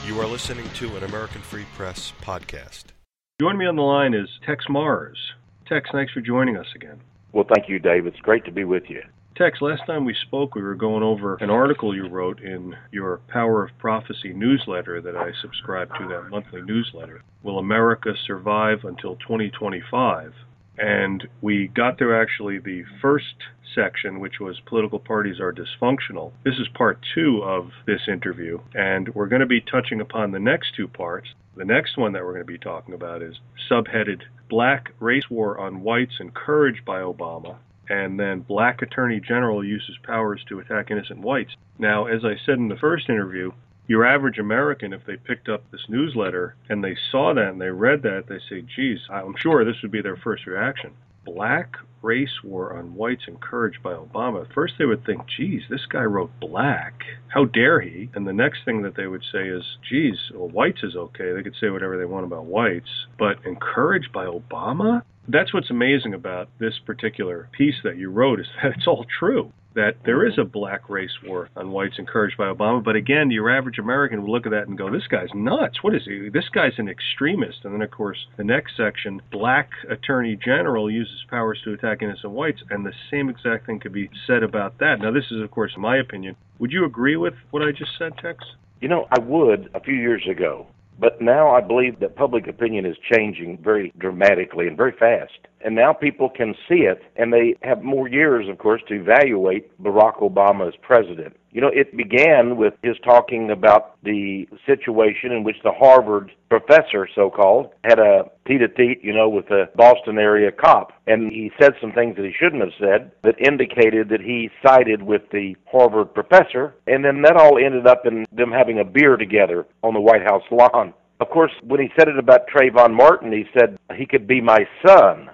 You are listening to an American Free Press podcast. Joining me on the line is Tex Mars. Tex, thanks for joining us again. Well, thank you, Dave. It's great to be with you. Tex, last time we spoke, we were going over an article you wrote in your Power of Prophecy newsletter that I subscribe to, that monthly newsletter. Will America Survive Until 2025? And we got through actually the first section, which was Political Parties Are Dysfunctional. This is part 2 of this interview, and we're going to be touching upon the next 2 parts. The next one that we're going to be talking about is subheaded Black Race War on Whites Encouraged by Obama, and then Black Attorney General Uses Powers to Attack Innocent Whites. Now, as I said in the first interview, your average American, if they picked up this newsletter and they saw that and they read that, they say, geez, I'm sure this would be their first reaction. Black Race War on Whites Encouraged by Obama. First they would think, geez, this guy wrote black. How dare he? And the next thing that they would say is, geez, well, whites is okay. They could say whatever they want about whites. But encouraged by Obama? That's what's amazing about this particular piece that you wrote, is that it's all true. That there is a black race war on whites encouraged by Obama. But again, your average American would look at that and go, this guy's nuts. What is he? This guy's an extremist. And then, of course, the next section, Black Attorney General Uses Powers to Attack Innocent Whites. And the same exact thing could be said about that. Now, this is, of course, my opinion. Would you agree with what I just said, Tex? You know, I would a few years ago. But now I believe that public opinion is changing very dramatically and very fast. And now people can see it, and they have more years, of course, to evaluate Barack Obama as president. You know, it began with his talking about the situation in which the Harvard professor, so-called, had a tete-a-tete, with a Boston area cop. And he said some things that he shouldn't have said that indicated that he sided with the Harvard professor. And then that all ended up in them having a beer together on the White House lawn. Of course, when he said it about Trayvon Martin, he said he could be my son.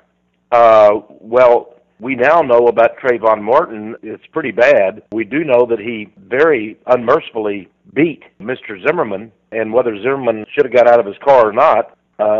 Well, we now know about Trayvon Martin. It's pretty bad. We do know that he very unmercifully beat Mr. Zimmerman, and whether Zimmerman should have got out of his car or not,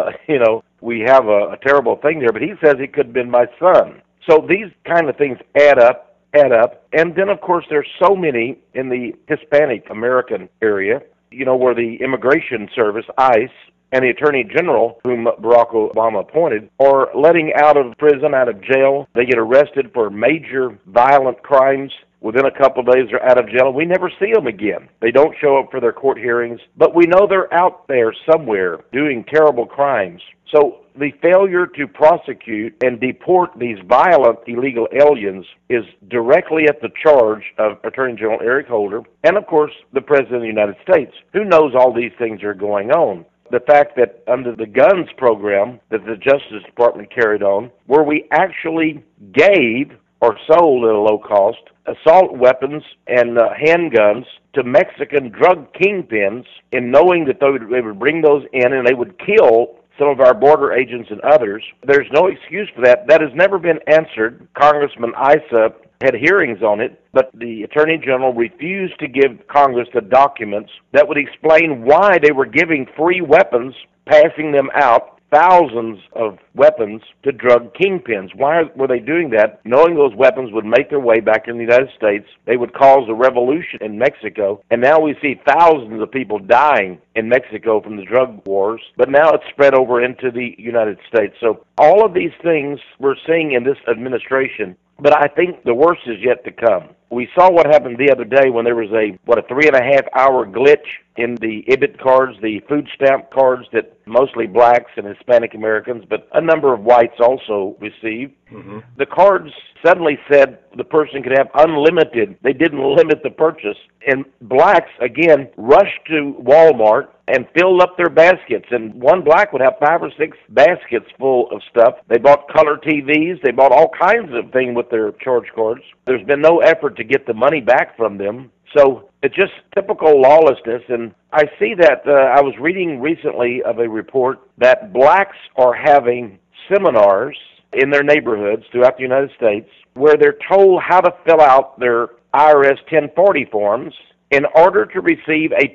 we have a terrible thing there. But he says he could have been my son. So these kind of things add up. And then, of course, there's so many in the Hispanic American area, where the Immigration Service, ICE, and the Attorney General, whom Barack Obama appointed, are letting out of prison, out of jail. They get arrested for major violent crimes. Within a couple of days, they're out of jail. We never see them again. They don't show up for their court hearings, but we know they're out there somewhere doing terrible crimes. So the failure to prosecute and deport these violent illegal aliens is directly at the charge of Attorney General Eric Holder and, of course, the President of the United States, who knows all these things are going on. The fact that under the guns program that the Justice Department carried on, where we actually gave or sold at a low cost assault weapons and handguns to Mexican drug kingpins, in knowing that they would bring those in and they would kill some of our border agents and others. There's no excuse for that. That has never been answered. Congressman Issa had hearings on it, but the Attorney General refused to give Congress the documents that would explain why they were giving free weapons, passing them out, thousands of weapons to drug kingpins. Why were they doing that? Knowing those weapons would make their way back in the United States, they would cause a revolution in Mexico, and now we see thousands of people dying in Mexico from the drug wars, but now it's spread over into the United States. So all of these things we're seeing in this administration, but I think the worst is yet to come. We saw what happened the other day when there was a 3.5-hour glitch in the IBIT cards, the food stamp cards that mostly blacks and Hispanic Americans, but a number of whites also received. Mm-hmm. The cards suddenly said the person could have unlimited. They didn't limit the purchase. And blacks, again, rushed to Walmart and filled up their baskets. And one black would have 5 or 6 baskets full of stuff. They bought color TVs. They bought all kinds of things with their charge cards. There's been no effort to get the money back from them. So it's just typical lawlessness. And I see that I was reading recently of a report that blacks are having seminars in their neighborhoods throughout the United States where they're told how to fill out their IRS 1040 forms in order to receive a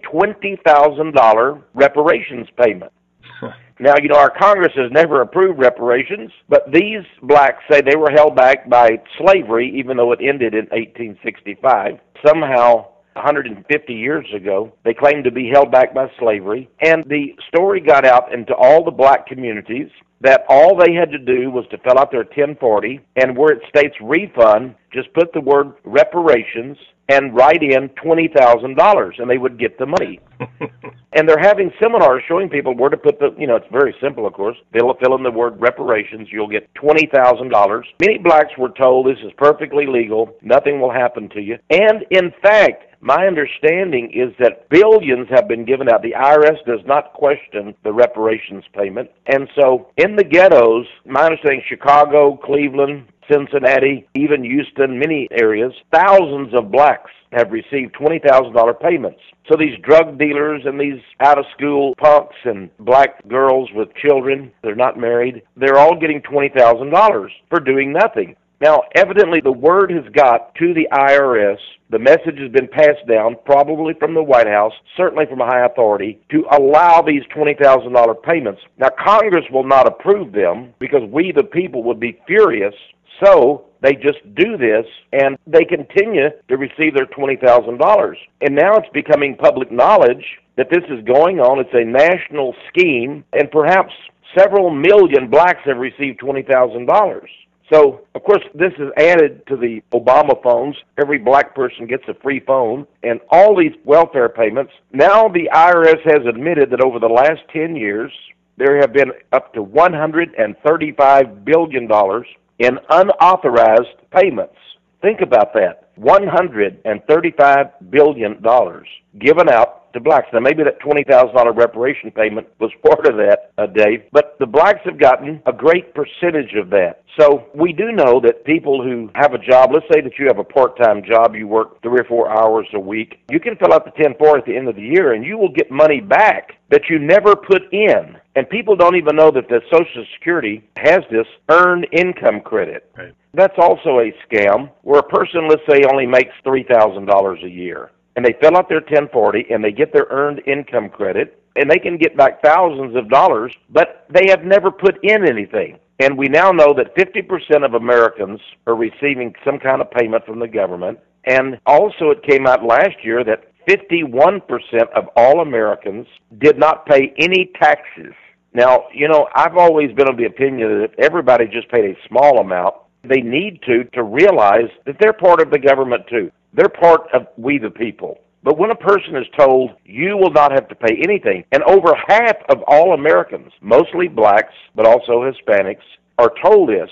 $20,000 reparations payment. Now, our Congress has never approved reparations, but these blacks say they were held back by slavery, even though it ended in 1865. Somehow, 150 years ago. They claimed to be held back by slavery. And the story got out into all the black communities that all they had to do was to fill out their 1040, and where it states refund, just put the word reparations and write in $20,000, and they would get the money. And they're having seminars showing people where to put it's very simple, of course. They'll fill in the word reparations. You'll get $20,000. Many blacks were told this is perfectly legal. Nothing will happen to you. And, in fact, my understanding is that billions have been given out. The IRS does not question the reparations payment. And so in the ghettos, my understanding, Chicago, Cleveland, Cincinnati, even Houston, many areas, thousands of blacks have received $20,000 payments. So these drug dealers and these out-of-school punks and black girls with children, they're not married, they're all getting $20,000 for doing nothing. Now, evidently, the word has got to the IRS. The message has been passed down, probably from the White House, certainly from a high authority, to allow these $20,000 payments. Now, Congress will not approve them because we, the people, would be furious. So they just do this, and they continue to receive their $20,000. And now it's becoming public knowledge that this is going on. It's a national scheme, and perhaps several million blacks have received $20,000. So, of course, this is added to the Obama phones. Every black person gets a free phone, and all these welfare payments. Now the IRS has admitted that over the last 10 years, there have been up to $135 billion in unauthorized payments. Think about that. $135 billion given out to blacks. Now, maybe that $20,000 reparation payment was part of that, Dave, but the blacks have gotten a great percentage of that. So we do know that people who have a job, let's say that you have a part-time job, you work 3 or 4 hours a week, you can fill out the 1040 at the end of the year, and you will get money back that you never put in. And people don't even know that the Social Security has this earned income credit. Right. That's also a scam where a person, let's say, only makes $3,000 a year. And they fill out their 1040 and they get their earned income credit, and they can get back thousands of dollars, but they have never put in anything. And we now know that 50% of Americans are receiving some kind of payment from the government. And also it came out last year that 51% of all Americans did not pay any taxes. Now, I've always been of the opinion that if everybody just paid a small amount, they need to realize that they're part of the government too. They're part of we the people. But when a person is told, you will not have to pay anything, and over half of all Americans, mostly blacks, but also Hispanics, are told this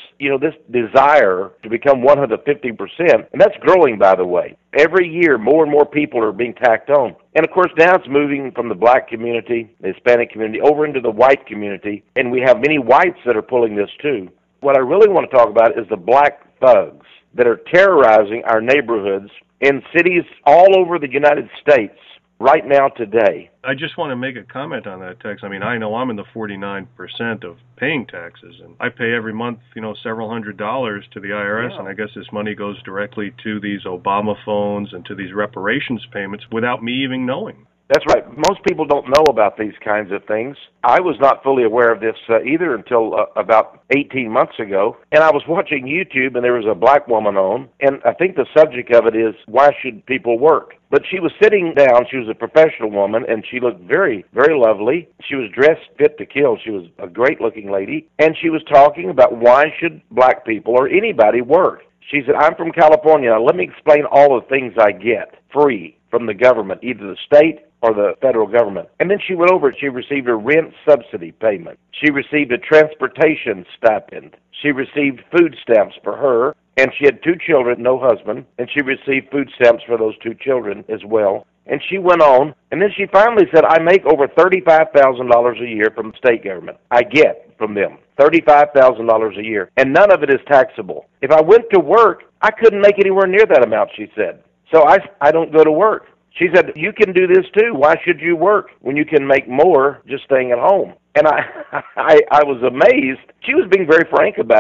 desire to become one of the 50%, and that's growing, by the way. Every year, more and more people are being tacked on. And, of course, now it's moving from the black community, the Hispanic community, over into the white community, and we have many whites that are pulling this too. What I really want to talk about is the black thugs that are terrorizing our neighborhoods in cities all over the United States right now today. I just want to make a comment on that, Tex. I mean, I know I'm in the 49% of paying taxes, and I pay every month, several $100s to the IRS, Yeah. and I guess this money goes directly to these Obama phones and to these reparations payments without me even knowing. That's right. Most people don't know about these kinds of things. I was not fully aware of this either until about 18 months ago. And I was watching YouTube, and there was a black woman on, and I think the subject of it is, why should people work? But she was sitting down. She was a professional woman, and she looked very, very lovely. She was dressed fit to kill. She was a great-looking lady. And she was talking about why should black people or anybody work. She said, I'm from California. Now, let me explain all the things I get free from the government, either the state or the federal government. And then she went over and she received a rent subsidy payment. She received a transportation stipend. She received food stamps for her, and she had 2 children, no husband, and she received food stamps for those 2 children as well. And she went on, and then she finally said, I make over $35,000 a year from the state government. I get from them $35,000 a year, and none of it is taxable. If I went to work, I couldn't make anywhere near that amount, she said. So I don't go to work. She said, you can do this too. Why should you work when you can make more just staying at home? And I was amazed. She was being very frank about it.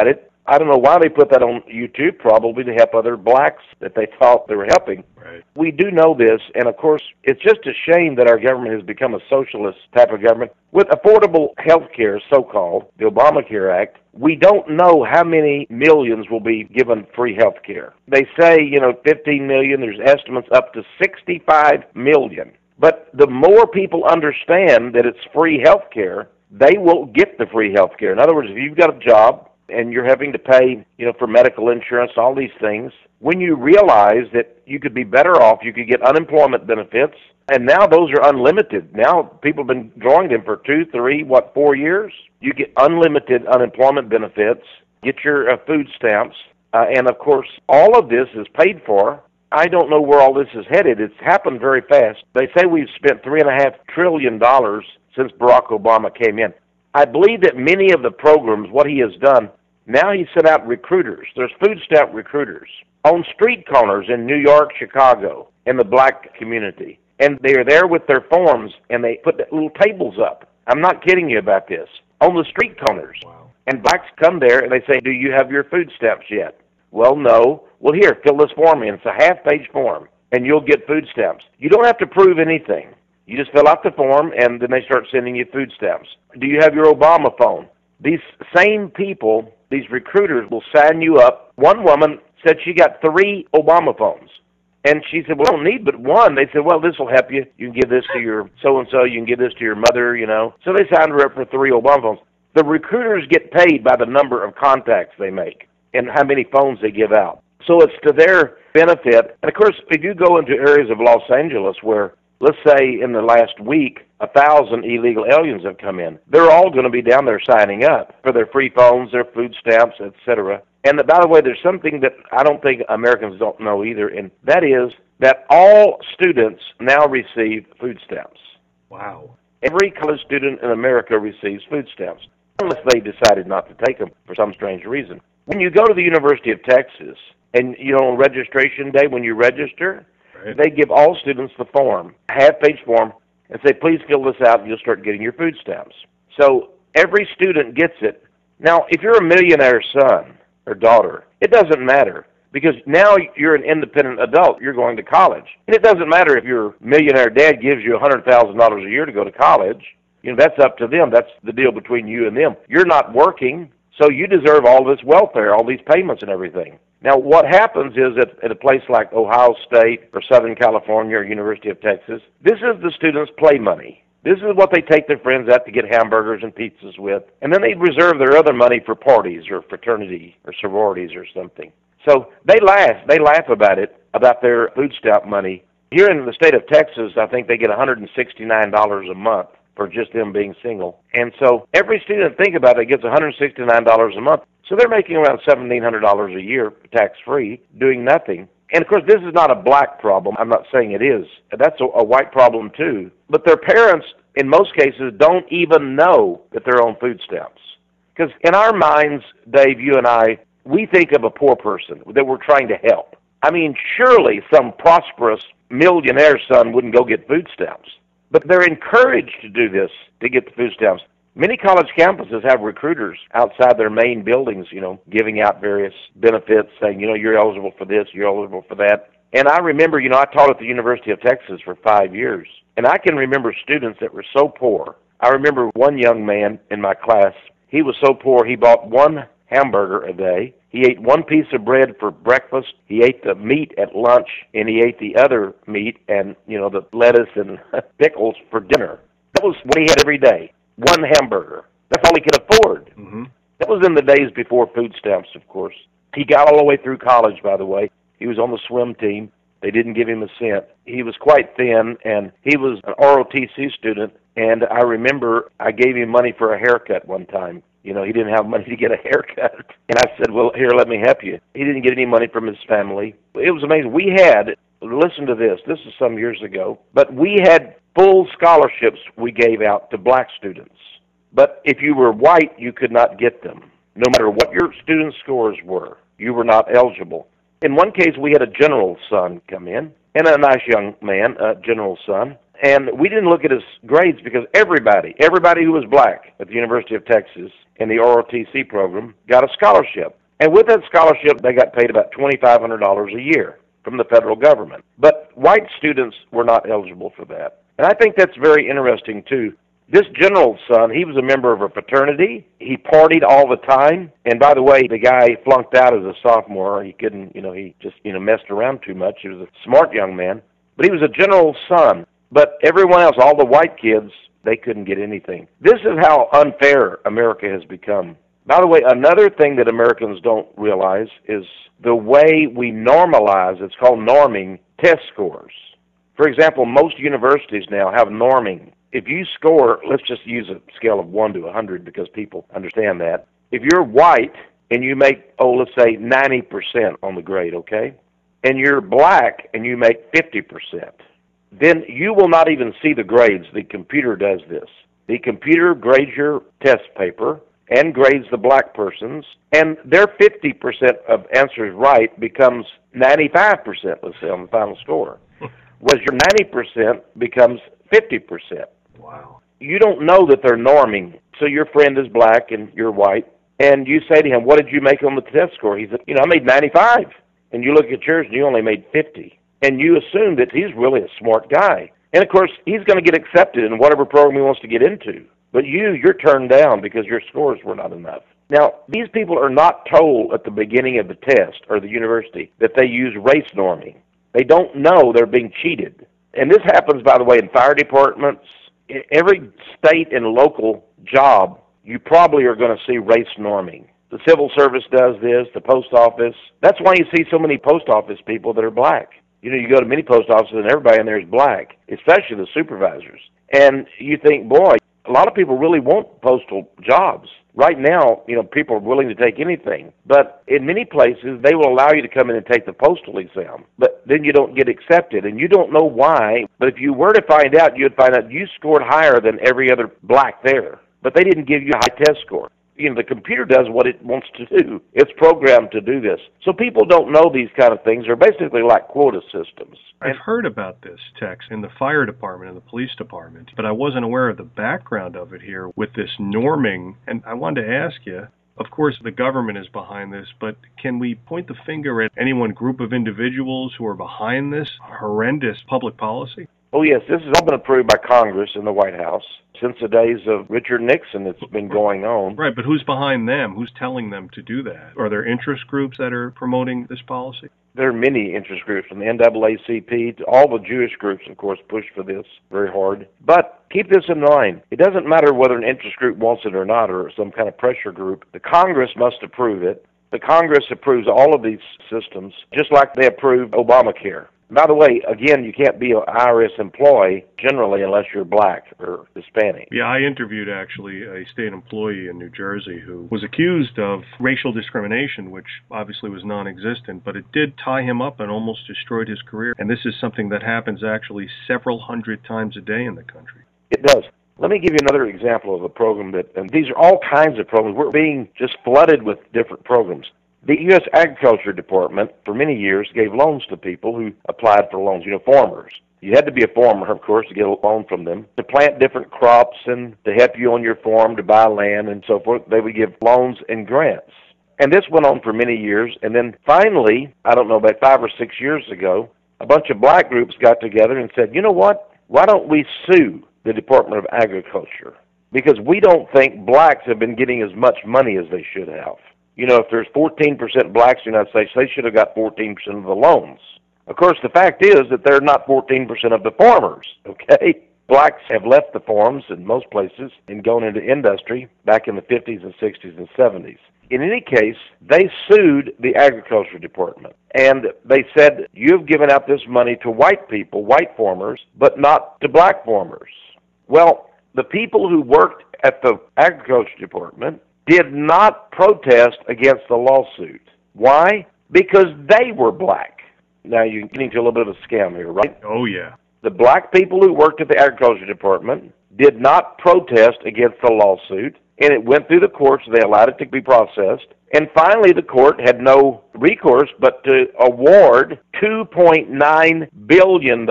I don't know why they put that on YouTube, probably to help other blacks that they thought they were helping. Right. We do know this, and of course, it's just a shame that our government has become a socialist type of government. With affordable health care, so-called, the Obamacare Act, we don't know how many millions will be given free health care. They say, 15 million, there's estimates up to 65 million. But the more people understand that it's free health care, they will get the free health care. In other words, if you've got a job and you're having to pay, for medical insurance, all these things, when you realize that you could be better off, you could get unemployment benefits, and now those are unlimited. Now people have been drawing them for 2, 3, 4 years. You get unlimited unemployment benefits, get your food stamps, and of course, all of this is paid for. I don't know where all this is headed. It's happened very fast. They say we've spent $3.5 trillion since Barack Obama came in. I believe that many of the programs, what he has done, now he sent out recruiters. There's food stamp recruiters on street corners in New York, Chicago, in the black community. And they are there with their forms, and they put little tables up. I'm not kidding you about this. On the street corners. Wow. And blacks come there, and they say, do you have your food stamps yet? Well, no. Well, here, fill this form in. It's a half-page form, and you'll get food stamps. You don't have to prove anything. You just fill out the form, and then they start sending you food stamps. Do you have your Obama phone? These same people, these recruiters, will sign you up. One woman said she got 3 Obama phones. And she said, well, I don't need but one. They said, well, this will help you. You can give this to your so-and-so. You can give this to your mother, So they signed her up for 3 Obama phones. The recruiters get paid by the number of contacts they make and how many phones they give out. So it's to their benefit. And, of course, if you go into areas of Los Angeles where, let's say, in the last week, 1,000 illegal aliens have come in, they're all going to be down there signing up for their free phones, their food stamps, etc. And by the way, there's something that I don't think Americans don't know either, and that is that all students now receive food stamps. Wow. Every college student in America receives food stamps, unless they decided not to take them for some strange reason. When you go to the University of Texas, and on registration day when you register, Right. they give all students the form, a half-page form, and say, please fill this out and you'll start getting your food stamps. So every student gets it. Now, if you're a millionaire son or daughter, it doesn't matter because now you're an independent adult. You're going to college. And it doesn't matter if your millionaire dad gives you $100,000 a year to go to college. That's up to them. That's the deal between you and them. You're not working, so you deserve all this welfare, all these payments and everything. Now, what happens is at a place like Ohio State or Southern California or University of Texas, this is the students' play money. This is what they take their friends out to get hamburgers and pizzas with. And then they reserve their other money for parties or fraternity or sororities or something. So they laugh about it, about their food stamp money. Here in the state of Texas, I think they get $169 a month for just them being single. And so every student, think about it, gets $169 a month. So they're making around $1,700 a year tax-free, doing nothing. And, of course, this is not a black problem. I'm not saying it is. That's a white problem, too. But their parents, in most cases, don't even know that they're on food stamps. Because in our minds, Dave, you and I, we think of a poor person that we're trying to help. I mean, surely some prosperous millionaire son wouldn't go get food stamps. But they're encouraged to do this, to get the food stamps. Many college campuses have recruiters outside their main buildings, giving out various benefits, saying, you're eligible for this, you're eligible for that. And I remember, I taught at the University of Texas for 5 years, and I can remember students that were so poor. I remember one young man in my class, he was so poor, he bought 1 hamburger a day. He ate 1 piece of bread for breakfast. He ate the meat at lunch, and he ate the other meat and, the lettuce and pickles for dinner. That was what he had every day. 1 hamburger. That's all he could afford. Mm-hmm. That was in the days before food stamps, of course. He got all the way through college, by the way. He was on the swim team. They didn't give him a cent. He was quite thin, and he was an ROTC student, and I remember I gave him money for a haircut one time. He didn't have money to get a haircut. And I said, well, here, let me help you. He didn't get any money from his family. It was amazing. We had, listen to this is some years ago, but we had full scholarships we gave out to black students. But if you were white, you could not get them. No matter what your student scores were, you were not eligible. In one case, we had a general's son come in, and a nice young man, a general's son, and we didn't look at his grades because everybody who was black at the University of Texas in the ROTC program got a scholarship. And with that scholarship, they got paid about $2,500 a year from the federal government. But white students were not eligible for that. And I think that's very interesting, too. This general's son, he was a member of a fraternity. He partied all the time. And by the way, the guy flunked out as a sophomore. He couldn't, he just, messed around too much. He was a smart young man. But he was a general's son. But everyone else, all the white kids, they couldn't get anything. This is how unfair America has become. By the way, another thing that Americans don't realize is the way we normalize, it's called norming, test scores. For example, most universities now have norming. If you score, let's just use a scale of 1 to 100 because people understand that. If you're white and you make, let's say 90% on the grade, okay? And you're black and you make 50%, then you will not even see the grades. The computer does this. The computer grades your test paper and grades the black person's, and their 50% of answers right becomes 95%, let's say, on the final score. Whereas your 90% becomes 50%. Wow. You don't know that they're norming. So your friend is black and you're white, and you say to him, what did you make on the test score? He said, I made 95. And you look at yours and you only made 50. And you assume that he's really a smart guy. And of course, he's going to get accepted in whatever program he wants to get into. But you're turned down because your scores were not enough. Now, these people are not told at the beginning of the test or the university that they use race norming. They don't know they're being cheated. And this happens, by the way, in fire departments. Every state and local job, you probably are going to see race norming. The civil service does this, the post office. That's why you see so many post office people that are black. You go to many post offices and everybody in there is black, especially the supervisors. And you think, boy, a lot of people really want postal jobs. Right now, people are willing to take anything. But in many places, they will allow you to come in and take the postal exam. But then you don't get accepted, and you don't know why. But if you were to find out, you'd find out you scored higher than every other black there. But they didn't give you a high test score. The computer does what it wants to do. It's programmed to do this. So people don't know these kind of things. They're basically like quota systems. I've heard about this, Tex, in the fire department and the police department, but I wasn't aware of the background of it here with this norming. And I wanted to ask you, of course, the government is behind this, but can we point the finger at any one group of individuals who are behind this horrendous public policy? Oh, yes, this has all been approved by Congress and the White House. Since the days of Richard Nixon, it's been going on. Right, but who's behind them? Who's telling them to do that? Are there interest groups that are promoting this policy? There are many interest groups, from the NAACP to all the Jewish groups, of course, push for this very hard. But keep this in mind. It doesn't matter whether an interest group wants it or not, or some kind of pressure group. The Congress must approve it. The Congress approves all of these systems, just like they approved Obamacare. By the way, again, you can't be an IRS employee generally unless you're black or Hispanic. Yeah, I interviewed actually a state employee in New Jersey who was accused of racial discrimination, which obviously was non-existent, but it did tie him up and almost destroyed his career. And this is something that happens actually several hundred times a day in the country. It does. Let me give you another example of a program and these are all kinds of programs. We're being just flooded with different programs. The U.S. Agriculture Department, for many years, gave loans to people who applied for loans, farmers. You had to be a farmer, of course, to get a loan from them, to plant different crops and to help you on your farm, to buy land and so forth. They would give loans and grants. And this went on for many years. And then finally, I don't know, about 5 or 6 years ago, a bunch of black groups got together and said, you know what? Why don't we sue the Department of Agriculture? Because we don't think blacks have been getting as much money as they should have. If there's 14% blacks in the United States, they should have got 14% of the loans. Of course, the fact is that they're not 14% of the farmers, okay? Blacks have left the farms in most places and gone into industry back in the 50s and 60s and 70s. In any case, they sued the Agriculture Department, and they said, you've given out this money to white people, white farmers, but not to black farmers. Well, the people who worked at the Agriculture Department did not protest against the lawsuit. Why? Because they were black. Now, you're getting to a little bit of a scam here, right? Oh, yeah. The black people who worked at the Agriculture Department did not protest against the lawsuit, and it went through the courts. They allowed it to be processed. And finally, the court had no recourse but to award $2.9 billion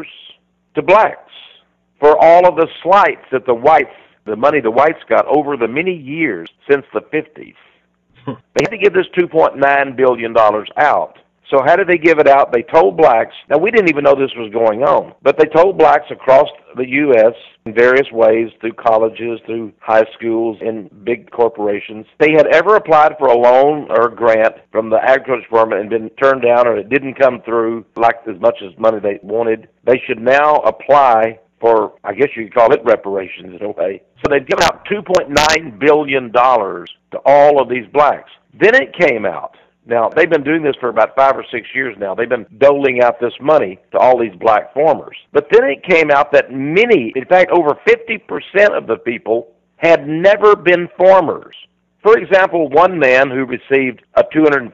to blacks for all of the slights that the money the whites got over the many years since the 50s. They had to give this $2.9 billion out. So how did they give it out? They told blacks, now we didn't even know this was going on, but they told blacks across the U.S. in various ways, through colleges, through high schools, and big corporations, they had ever applied for a loan or a grant from the Agriculture Department and been turned down, or it didn't come through like as much as money they wanted. They should now apply for, I guess you could call it reparations in a way. So they'd given out $2.9 billion to all of these blacks. Then it came out. Now, they've been doing this for about 5 or 6 years now. They've been doling out this money to all these black farmers. But then it came out that many, in fact, over 50% of the people had never been farmers. For example, one man who received a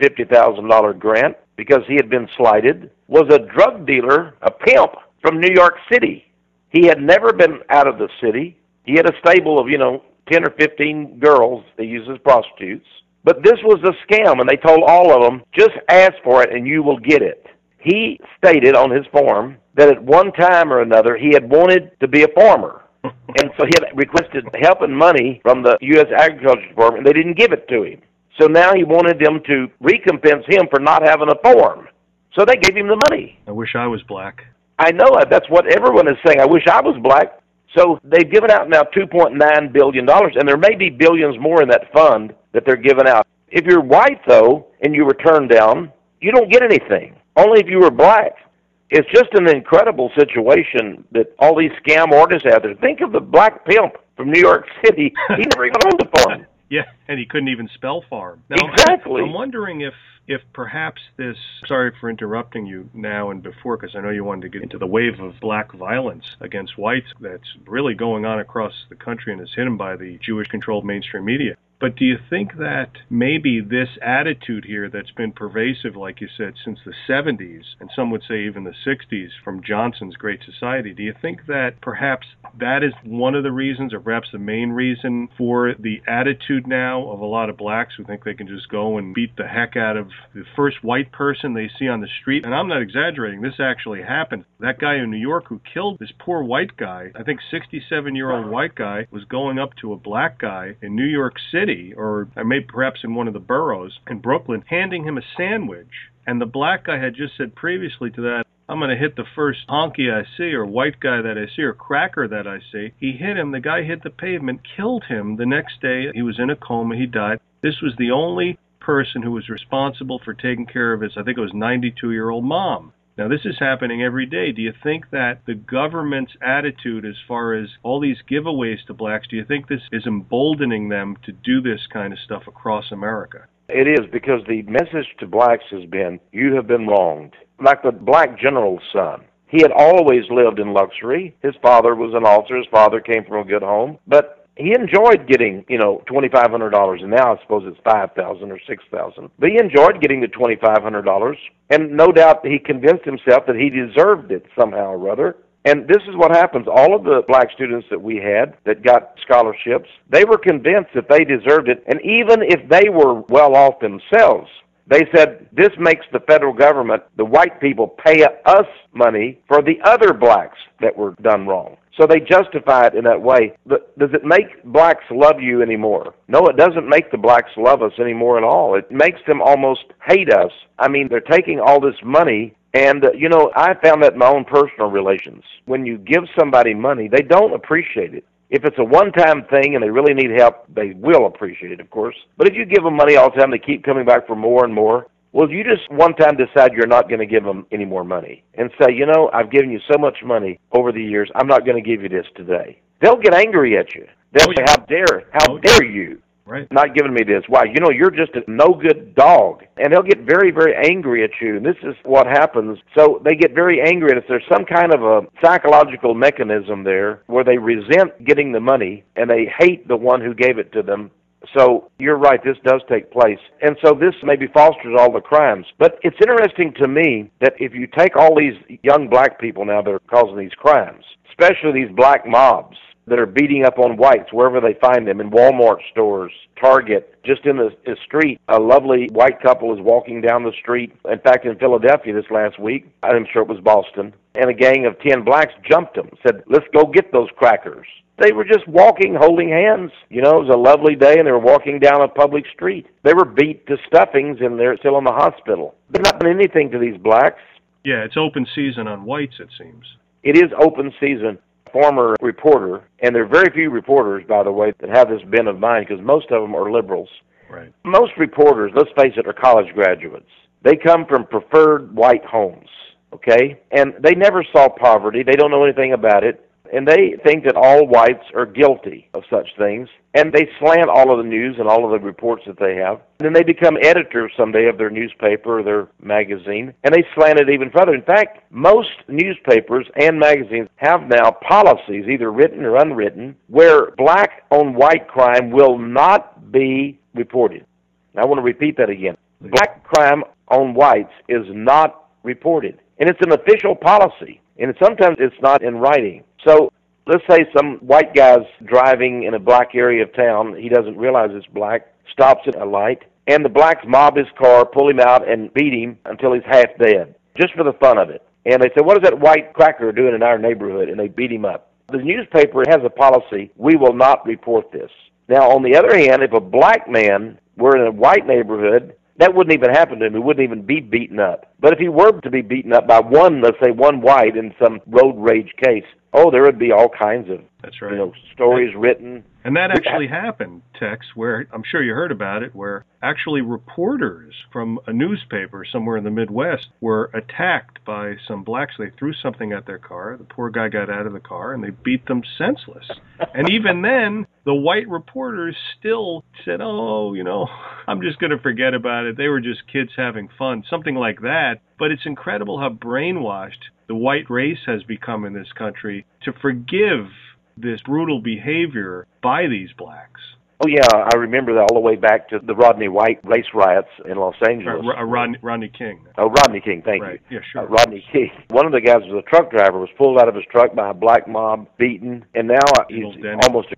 $250,000 grant because he had been slighted was a drug dealer, a pimp from New York City. He had never been out of the city. He had a stable of, 10 or 15 girls they used as prostitutes. But this was a scam, and they told all of them, just ask for it and you will get it. He stated on his form that at one time or another he had wanted to be a farmer. And so he had requested help and money from the U.S. Agriculture Department, and they didn't give it to him. So now he wanted them to recompense him for not having a farm. So they gave him the money. I wish I was black. I know it. That's what everyone is saying. I wish I was black. So they've given out now $2.9 billion, and there may be billions more in that fund that they're giving out. If you're white, though, and you were turned down, you don't get anything. Only if you were black. It's just an incredible situation that all these scam artists out there. Think of the black pimp from New York City. He never even owned a farm. Yeah, and he couldn't even spell farm. Now, exactly. I'm wondering if perhaps this, sorry for interrupting you now and before, because I know you wanted to get into the wave of black violence against whites that's really going on across the country and is hidden by the Jewish-controlled mainstream media. But do you think that maybe this attitude here that's been pervasive, like you said, since the 70s, and some would say even the 60s, from Johnson's Great Society, do you think that perhaps that is one of the reasons, or perhaps the main reason for the attitude now of a lot of blacks who think they can just go and beat the heck out of the first white person they see on the street? And I'm not exaggerating, this actually happened. That guy in New York who killed this poor white guy, I think 67-year-old white guy, was going up to a black guy in New York City, or maybe perhaps in one of the boroughs in Brooklyn, handing him a sandwich. And the black guy had just said previously to that, I'm going to hit the first honky I see, or white guy that I see, or cracker that I see. He hit him. The guy hit the pavement, killed him. The next day, he was in a coma. He died. This was the only person who was responsible for taking care of his, I think it was 92-year-old mom. Now, this is happening every day. Do you think that the government's attitude as far as all these giveaways to blacks, do you think this is emboldening them to do this kind of stuff across America? It is, because the message to blacks has been, you have been wronged. Like the black general's son. He had always lived in luxury. His father was an officer. His father came from a good home. But he enjoyed getting, $2,500, and now I suppose it's $5,000 or $6,000. But he enjoyed getting the $2,500, and no doubt he convinced himself that he deserved it somehow or other. And this is what happens. All of the black students that we had that got scholarships, they were convinced that they deserved it, and even if they were well off themselves, they said, this makes the federal government, the white people, pay us money for the other blacks that were done wrong. So they justify it in that way. But does it make blacks love you anymore? No, it doesn't make the blacks love us anymore at all. It makes them almost hate us. I mean, they're taking all this money, and, I found that in my own personal relations. When you give somebody money, they don't appreciate it. If it's a one-time thing and they really need help, they will appreciate it, of course. But if you give them money all the time, they keep coming back for more and more. Well, you just one time decide you're not going to give them any more money and say, I've given you so much money over the years, I'm not going to give you this today. They'll get angry at you. They'll say, how dare you? Right. Not giving me this. Why? You're just a no-good dog. And they'll get very, very angry at you. And this is what happens. So they get very angry. And if there's some kind of a psychological mechanism there where they resent getting the money and they hate the one who gave it to them. So you're right, this does take place. And so this maybe fosters all the crimes. But it's interesting to me that if you take all these young black people now that are causing these crimes, especially these black mobs, that are beating up on whites wherever they find them, in Walmart stores, Target. Just in the street, a lovely white couple is walking down the street. In fact, in Philadelphia this last week, I'm sure it was Boston, and a gang of 10 blacks jumped them, said, let's go get those crackers. They were just walking, holding hands. You know, it was a lovely day, and they were walking down a public street. They were beat to stuffings, and they're still in the hospital. They've not done anything to these blacks. Yeah, it's open season on whites, it seems. It is open season. Former reporter, and there are very few reporters, by the way, that have this bent of mind, because most of them are liberals. Right. Most reporters, let's face it, are college graduates. They come from preferred white homes, okay? And they never saw poverty. They don't know anything about it. And they think that all whites are guilty of such things. And they slant all of the news and all of the reports that they have. And then they become editors someday of their newspaper or their magazine. And they slant it even further. In fact, most newspapers and magazines have now policies, either written or unwritten, where black on white crime will not be reported. Now, I want to repeat that again. Black crime on whites is not reported. And it's an official policy. And sometimes it's not in writing. So let's say some white guy's driving in a black area of town. He doesn't realize it's black, stops at a light, and the blacks mob his car, pull him out, and beat him until he's half dead, just for the fun of it. And they say, what is that white cracker doing in our neighborhood? And they beat him up. The newspaper has a policy, we will not report this. Now, on the other hand, if a black man were in a white neighborhood, that wouldn't even happen to him. He wouldn't even be beaten up. But if he were to be beaten up by one, let's say one white in some road rage case, oh, there would be all kinds of stories written. And that actually happened, Tex, where I'm sure you heard about it, where actually reporters from a newspaper somewhere in the Midwest were attacked by some blacks. They threw something at their car. The poor guy got out of the car, and they beat them senseless. And even then, the white reporters still said, oh, I'm just going to forget about it. They were just kids having fun, something like that. But it's incredible how brainwashed the white race has become in this country to forgive this brutal behavior by these blacks. Oh, yeah, I remember that all the way back to the Rodney White race riots in Los Angeles. Rodney King. Oh, Rodney King, thank you. Yeah, sure. Rodney King. One of the guys was a truck driver, was pulled out of his truck by a black mob, beaten, and now he's almost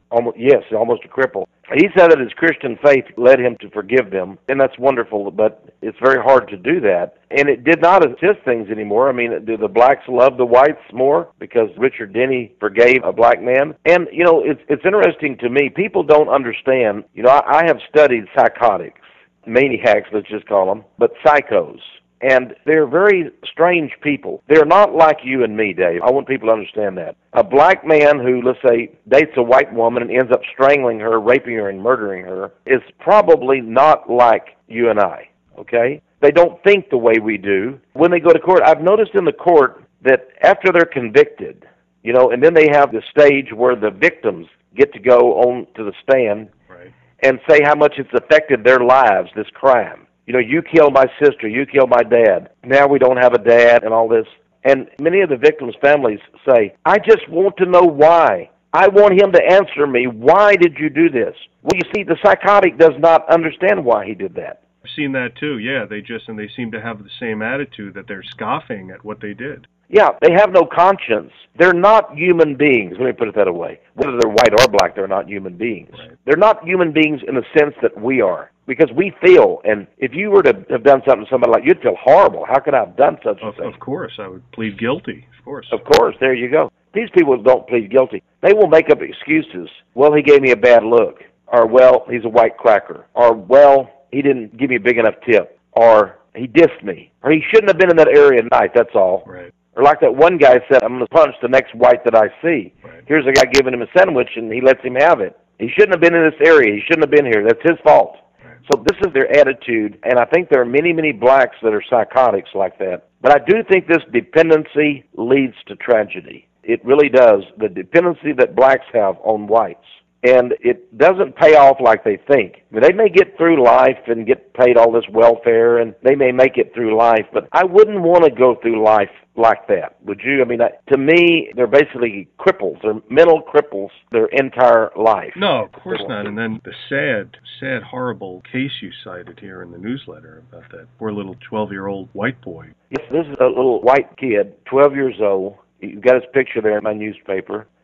a cripple. He said that his Christian faith led him to forgive them, and that's wonderful, but it's very hard to do that. And it did not assist things anymore. I mean, do the blacks love the whites more because Richard Denny forgave a black man? And, it's interesting to me. People don't understand. I have studied psychotics, maniacs, let's just call them, but psychos. And they're very strange people. They're not like you and me, Dave. I want people to understand that. A black man who, let's say, dates a white woman and ends up strangling her, raping her, and murdering her is probably not like you and I, okay? They don't think the way we do. When they go to court, I've noticed in the court that after they're convicted, and then they have the stage where the victims get to go on to the stand and say how much it's affected their lives, this crime. You killed my sister, you killed my dad. Now we don't have a dad and all this. And many of the victims' families say, I just want to know why. I want him to answer me. Why did you do this? Well, you see, the psychotic does not understand why he did that. I've seen that too, yeah. They seem to have the same attitude that they're scoffing at what they did. Yeah, they have no conscience. They're not human beings. Let me put it that way. Whether they're white or black, they're not human beings. Right. They're not human beings in the sense that we are. Because we feel, and if you were to have done something to somebody like, you'd feel horrible. How could I have done such a thing? Of course, I would plead guilty, of course. Of course, there you go. These people don't plead guilty. They will make up excuses. Well, he gave me a bad look. Or, well, he's a white cracker. Or, well, he didn't give me a big enough tip. Or, he dissed me. Or, he shouldn't have been in that area at night, that's all. Right. Or like that one guy said, I'm going to punch the next white that I see. Right. Here's a guy giving him a sandwich, and he lets him have it. He shouldn't have been in this area. He shouldn't have been here. That's his fault. So this is their attitude, and I think there are many, many blacks that are psychotics like that. But I do think this dependency leads to tragedy. It really does. The dependency that blacks have on whites. And it doesn't pay off like they think. I mean, they may get through life and get paid all this welfare, and they may make it through life, but I wouldn't want to go through life like that, would you? I mean, to me, they're basically cripples. They're mental cripples their entire life. No, of course not. And then the sad, horrible case you cited here in the newsletter about that poor little 12-year-old white boy. Yes, this is a little white kid, 12 years old. You've got his picture there in my newspaper.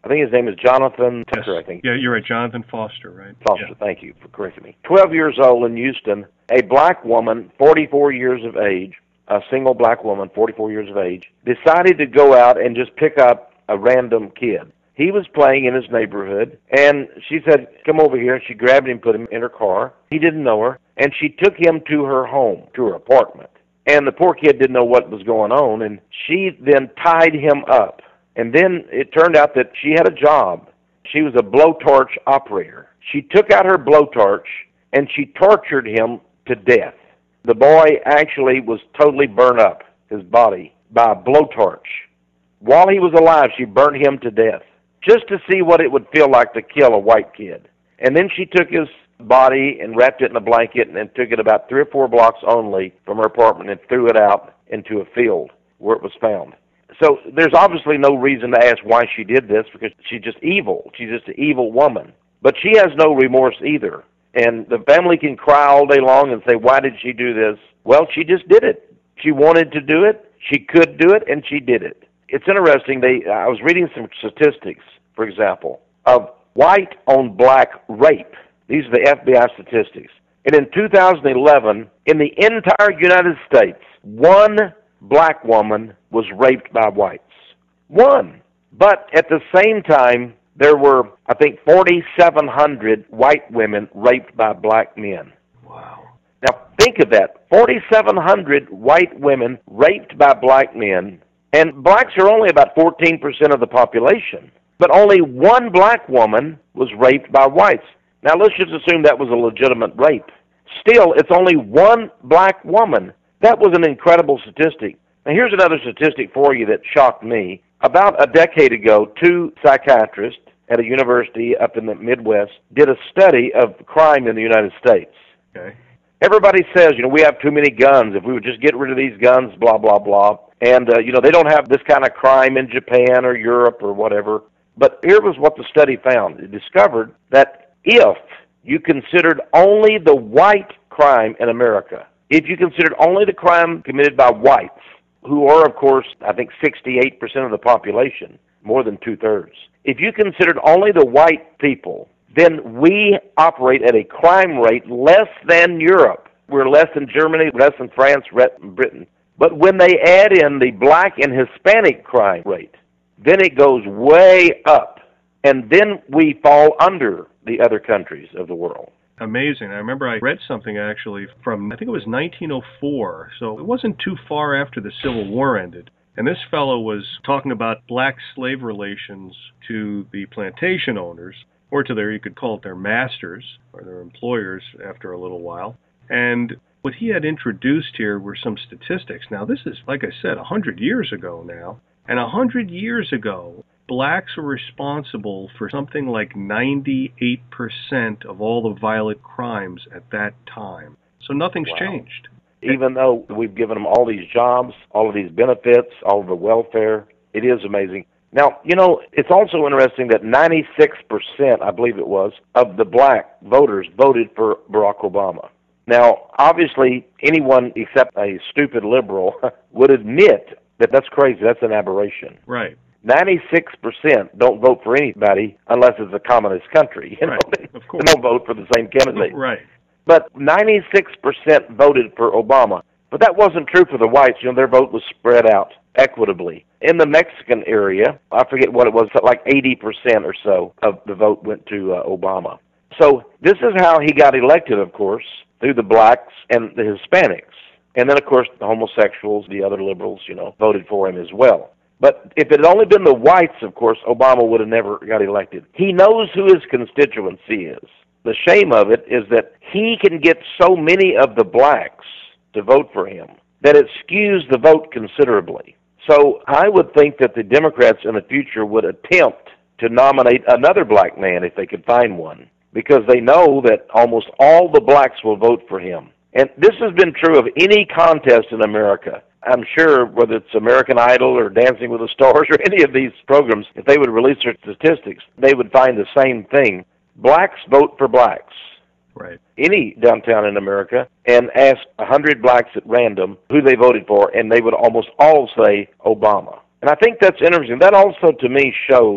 I think his name is Jonathan Tucker, Yes. I think. Yeah, you're right. Jonathan Foster, right? Foster, Yeah. thank you for correcting me. 12 years old in Houston, a black woman, 44 years of age, a single black woman, 44 years of age, decided to go out and just pick up a random kid. He was playing in his neighborhood, and she said, come over here. And she grabbed him, put him in her car. He didn't know her, and she took him to her home, to her apartment. And the poor kid didn't know what was going on, and she then tied him up. And then it turned out that she had a job. She was a blowtorch operator. She took out her blowtorch, and she tortured him to death. The boy actually was totally burned up, his body, by a blowtorch. While he was alive, she burned him to death, just to see what it would feel like to kill a white kid. And then she took his body and wrapped it in a blanket and took it about 3 or 4 blocks only from her apartment and threw it out into a field where it was found. So there's obviously no reason to ask why she did this, because she's just evil. She's just an evil woman. But she has no remorse either. And the family can cry all day long and say, why did she do this? Well, she just did it. She wanted to do it, she could do it, and she did it. It's interesting. I was reading some statistics, for example, of white-on-black rape. These are the FBI statistics. And in 2011, in the entire United States, 1 black woman was raped by whites. 1. But at the same time, there were, I think, 4,700 white women raped by black men. Wow. Now, think of that. 4,700 white women raped by black men, and blacks are only about 14% of the population. But only 1 black woman was raped by whites. Now, let's just assume that was a legitimate rape. Still, it's only 1 black woman. That was an incredible statistic. Now, here's another statistic for you that shocked me. About a decade ago, 2 psychiatrists at a university up in the Midwest did a study of crime in the United States. Okay. Everybody says, we have too many guns. If we would just get rid of these guns, blah, blah, blah. And, they don't have this kind of crime in Japan or Europe or whatever. But here was what the study found. It discovered that if you considered only the white crime in America, if you considered only the crime committed by whites, who are, of course, I think 68% of the population, more than 2/3. If you considered only the white people, then we operate at a crime rate less than Europe. We're less than Germany, less than France, less than Britain. But when they add in the black and Hispanic crime rate, then it goes way up. And then we fall under the other countries of the world. Amazing. I remember I read something actually from, I think it was 1904, so it wasn't too far after the Civil War ended. And this fellow was talking about black slave relations to the plantation owners, or to their, you could call it their masters, or their employers after a little while. And what he had introduced here were some statistics. Now, this is, like I said, 100 years ago now. And 100 years ago, blacks were responsible for something like 98% of all the violent crimes at that time. So nothing's changed. Even though we've given them all these jobs, all of these benefits, all of the welfare, it is amazing. Now, it's also interesting that 96%, I believe it was, of the black voters voted for Barack Obama. Now, obviously, anyone except a stupid liberal would admit that that's crazy. That's an aberration. Right. 96% don't vote for anybody unless it's a communist country. Right. Of course. They don't vote for the same candidate. Right. But 96% voted for Obama. But that wasn't true for the whites. Their vote was spread out equitably. In the Mexican area, I forget what it was, like 80% or so of the vote went to Obama. So this is how he got elected, of course, through the blacks and the Hispanics. And then, of course, the homosexuals, the other liberals, voted for him as well. But if it had only been the whites, of course, Obama would have never got elected. He knows who his constituency is. The shame of it is that he can get so many of the blacks to vote for him that it skews the vote considerably. So I would think that the Democrats in the future would attempt to nominate another black man if they could find one, because they know that almost all the blacks will vote for him. And this has been true of any contest in America. I'm sure whether it's American Idol or Dancing with the Stars or any of these programs, if they would release their statistics, they would find the same thing. Blacks vote for blacks. Right. Any downtown in America, and ask 100 blacks at random who they voted for, and they would almost all say Obama. And I think that's interesting. That also, to me, shows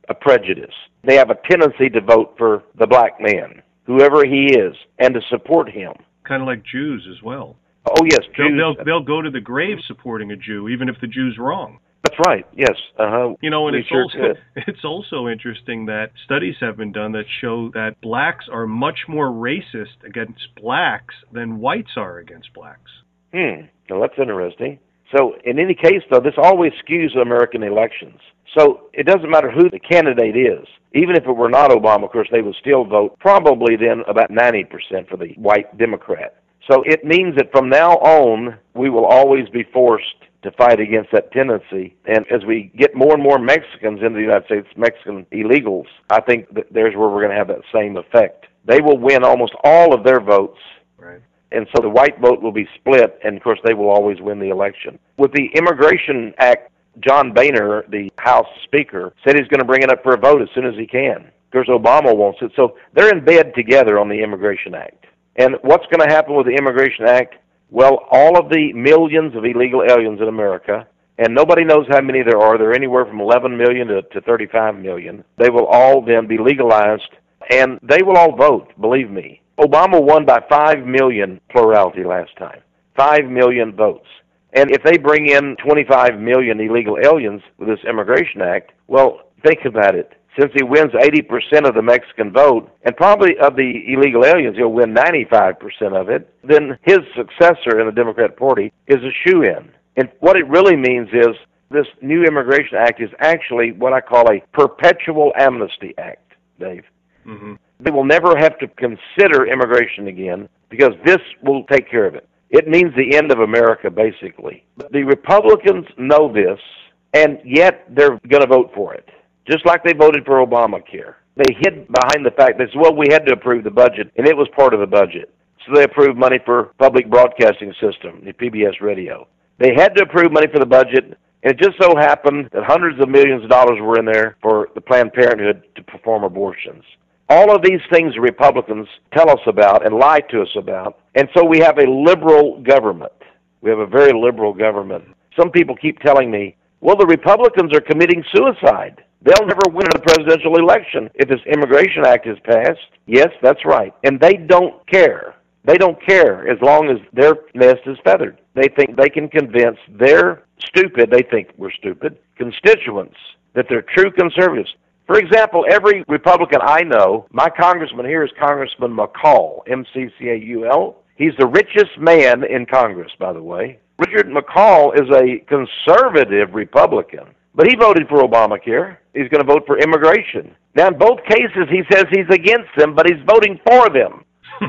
a prejudice. They have a tendency to vote for the black man, whoever he is, and to support him. Kind of like Jews as well. Oh, yes, Jews. They'll go to the grave supporting a Jew, even if the Jew's wrong. That's right, yes. You know, and They it's also interesting that studies have been done that show that blacks are much more racist against blacks than whites are against blacks. Well, that's interesting. So, in any case, though, this always skews American elections. So, it doesn't matter who the candidate is. Even if it were not Obama, of course, they would still vote probably then about 90% for the white Democrat. So, it means that from now on, we will always be forced to fight against that tendency. And as we get more and more Mexicans into the United States, Mexican illegals, I think that there's where we're going to have that same effect. They will win almost all of their votes. Right. And so the white vote will be split, and of course they will always win the election. With the Immigration Act, John Boehner, the House Speaker, said he's going to bring it up for a vote as soon as he can. Of course, Obama wants it. So they're in bed together on the Immigration Act. And what's going to happen with the Immigration Act? Well, all of the millions of illegal aliens in America, and nobody knows how many there are. They're anywhere from 11 million to 35 million. They will all then be legalized, and they will all vote, believe me. Obama won by 5 million plurality last time. 5 million votes. And if they bring in 25 million illegal aliens with this Immigration Act, well, think about it. Since he wins 80% of the Mexican vote, and probably of the illegal aliens, he'll win 95% of it, then his successor in the Democrat Party is a shoo-in. And what it really means is this new Immigration Act is actually what I call a perpetual amnesty act, Dave. Mm-hmm. They will never have to consider immigration again because this will take care of it. It means the end of America, basically. The Republicans know this, and yet they're going to vote for it. Just like they voted for Obamacare. They hid behind the fact that, well, we had to approve the budget, and it was part of the budget. So they approved money for public broadcasting system, the PBS radio. They had to approve money for the budget, and it just so happened that hundreds of millions of dollars were in there for the Planned Parenthood to perform abortions. All of these things the Republicans tell us about and lie to us about, and so we have a liberal government. We have a very liberal government. Some people keep telling me, well, the Republicans are committing suicide. They'll never win a presidential election if this Immigration Act is passed. Yes, that's right. And they don't care. They don't care as long as their nest is feathered. They think they can convince their stupid, they think we're stupid, constituents that they're true conservatives. For example, every Republican I know, my congressman here is Congressman McCaul, M-C-C-A-U-L. He's the richest man in Congress, by the way. Richard McCaul is a conservative Republican, but he voted for Obamacare. He's going to vote for immigration. Now, in both cases, he says he's against them, but he's voting for them.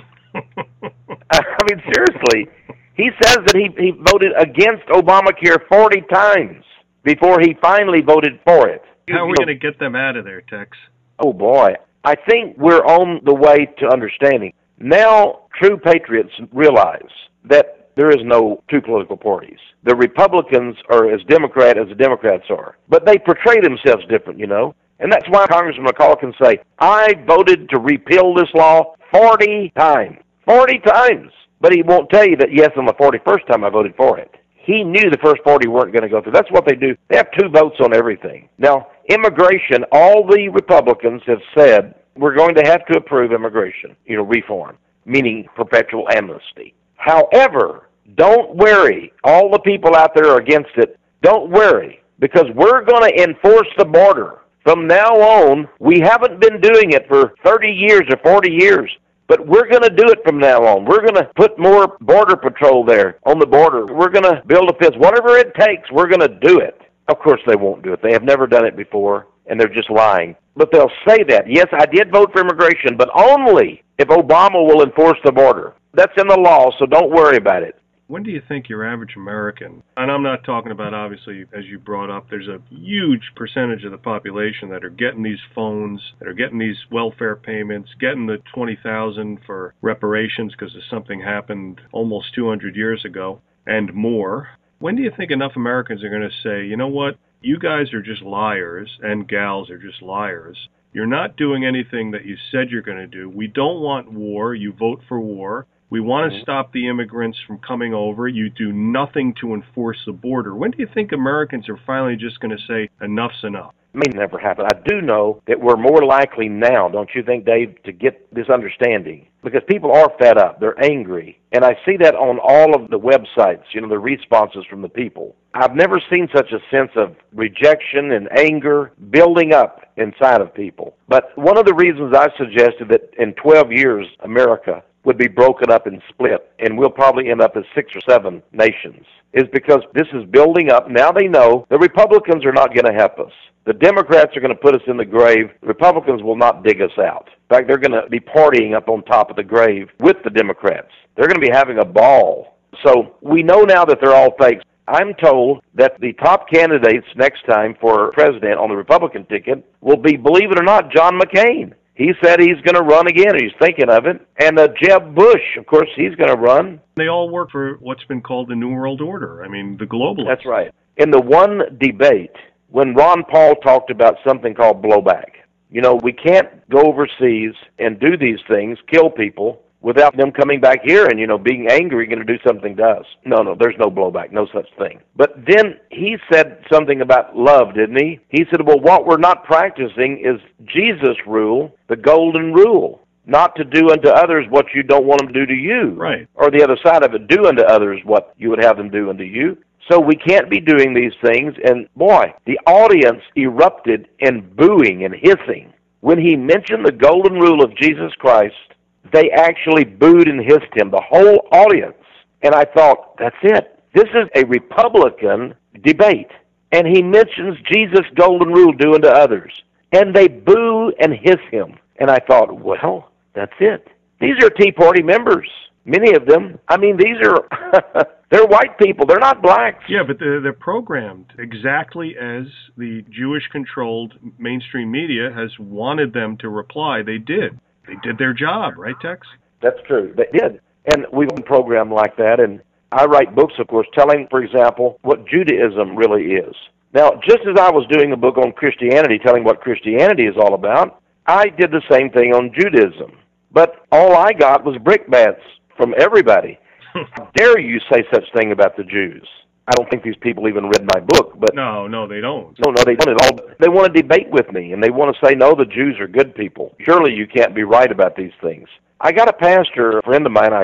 I mean, seriously, he says that he voted against Obamacare 40 times before he finally voted for it. How are we going to get them out of there, Tex? Oh, boy. I think we're on the way to understanding. Now, true patriots realize that there is no two political parties. The Republicans are as Democrat as the Democrats are. But they portray themselves different, you know. And that's why Congressman McCaul can say, I voted to repeal this law 40 times. 40 times! But he won't tell you that, yes, on the 41st time I voted for it. He knew the first 40 weren't going to go through. That's what they do. They have two votes on everything. Now, immigration, all the Republicans have said, we're going to have to approve immigration, reform, meaning perpetual amnesty. However, don't worry. All the people out there are against it. Don't worry, because we're going to enforce the border. From now on, we haven't been doing it for 30 years or 40 years, but we're going to do it from now on. We're going to put more border patrol there on the border. We're going to build a fence. Whatever it takes, we're going to do it. Of course, they won't do it. They have never done it before, and they're just lying. But they'll say that, yes, I did vote for immigration, but only if Obama will enforce the border. That's in the law, so don't worry about it. When do you think your average American, and I'm not talking about, obviously, as you brought up, there's a huge percentage of the population that are getting these phones, that are getting these welfare payments, getting the $20,000 for reparations because something happened almost 200 years ago and more. When do you think enough Americans are going to say, you know what, you guys are just liars and gals are just liars. You're not doing anything that you said you're going to do. We don't want war. You vote for war. We want to stop the immigrants from coming over. You do nothing to enforce the border. When do you think Americans are finally just going to say, enough's enough? may never happen. I do know that we're more likely now, don't you think, Dave, to get this understanding? Because people are fed up. They're angry. And I see that on all of the websites, the responses from the people. I've never seen such a sense of rejection and anger building up inside of people. But one of the reasons I suggested that in 12 years, America would be broken up and split, and we'll probably end up as 6 or 7 nations, is because this is building up. Now they know the Republicans are not going to help us. The Democrats are going to put us in the grave. The Republicans will not dig us out. In fact, they're going to be partying up on top of the grave with the Democrats. They're going to be having a ball. So we know now that they're all fakes. I'm told that the top candidates next time for president on the Republican ticket will be, believe it or not, John McCain. He said he's going to run again, or he's thinking of it. And Jeb Bush, of course, he's going to run. They all work for what's been called the New World Order. I mean, the globalists. That's right. In the one debate, when Ron Paul talked about something called blowback, we can't go overseas and do these things, kill people, without them coming back here and, being angry, going to do something to us. No, there's no blowback, no such thing. But then he said something about love, didn't he? He said, well, what we're not practicing is Jesus' rule, the golden rule, not to do unto others what you don't want them to do to you. Right. Or the other side of it, do unto others what you would have them do unto you. So we can't be doing these things. And boy, the audience erupted in booing and hissing. When he mentioned the golden rule of Jesus Christ, they actually booed and hissed him, the whole audience. And I thought, that's it. This is a Republican debate. And he mentions Jesus' golden rule, do unto others. And they boo and hiss him. And I thought, well, that's it. These are Tea Party members, many of them. I mean, these are, they're white people. They're not blacks. Yeah, but they're programmed exactly as the Jewish-controlled mainstream media has wanted them to reply. They did. They did their job, right, Tex? That's true. They did. And we've been programmed like that. And I write books, of course, telling, for example, what Judaism really is. Now, just as I was doing a book on Christianity, telling what Christianity is all about, I did the same thing on Judaism. But all I got was brickbats from everybody. How dare you say such thing about the Jews? I don't think these people even read my book, but No, they don't. No, they don't at all. They want to debate with me, and they want to say, no, the Jews are good people. Surely you can't be right about these things. I got a pastor, a friend of mine,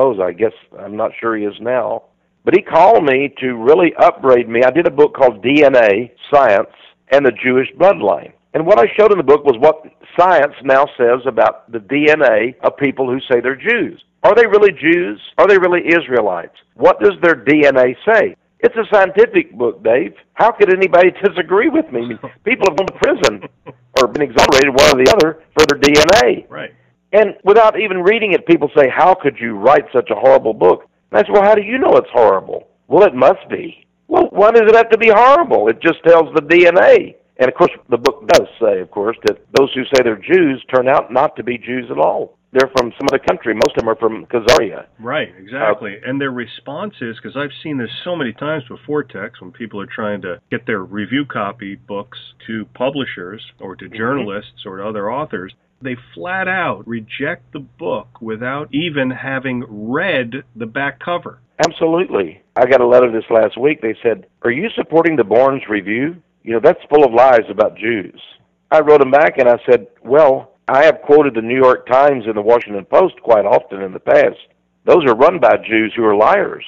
I'm not sure he is now, but he called me to really upbraid me. I did a book called DNA, Science, and the Jewish Bloodline. And what I showed in the book was what science now says about the DNA of people who say they're Jews. Are they really Jews? Are they really Israelites? What does their DNA say? It's a scientific book, Dave. How could anybody disagree with me? People have gone to prison or been exonerated, one or the other, for their DNA. Right. And without even reading it, people say, how could you write such a horrible book? And I said, well, how do you know it's horrible? Well, it must be. Well, why does it have to be horrible? It just tells the DNA. And, of course, the book does say, of course, that those who say they're Jews turn out not to be Jews at all. They're from some other country. Most of them are from Khazaria. Right, exactly. And their response is, because I've seen this so many times before, Tex, when people are trying to get their review copy books to publishers or to journalists or to other authors, they flat out reject the book without even having read the back cover. Absolutely. I got a letter this last week. They said, are you supporting the Barnes Review? That's full of lies about Jews. I wrote them back and I said, well, I have quoted the New York Times and the Washington Post quite often in the past. Those are run by Jews who are liars.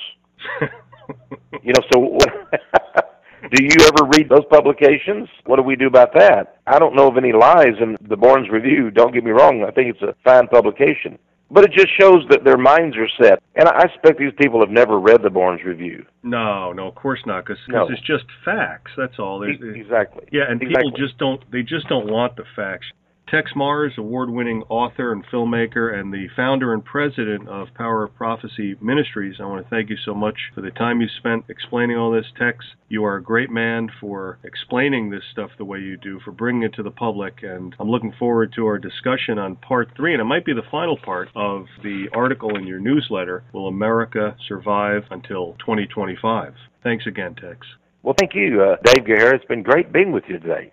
So do you ever read those publications? What do we do about that? I don't know of any lies in the Barnes Review. Don't get me wrong. I think it's a fine publication. But it just shows that their minds are set. And I suspect these people have never read the Barnes Review. No, of course not, because it's just facts. That's all. Exactly. Yeah, and people just don't want the facts. Tex Mars, award-winning author and filmmaker and the founder and president of Power of Prophecy Ministries, I want to thank you so much for the time you spent explaining all this, Tex. You are a great man for explaining this stuff the way you do, for bringing it to the public, and I'm looking forward to our discussion on part 3, and it might be the final part of the article in your newsletter, Will America Survive Until 2025? Thanks again, Tex. Well, thank you, Dave Guerrero. It's been great being with you today.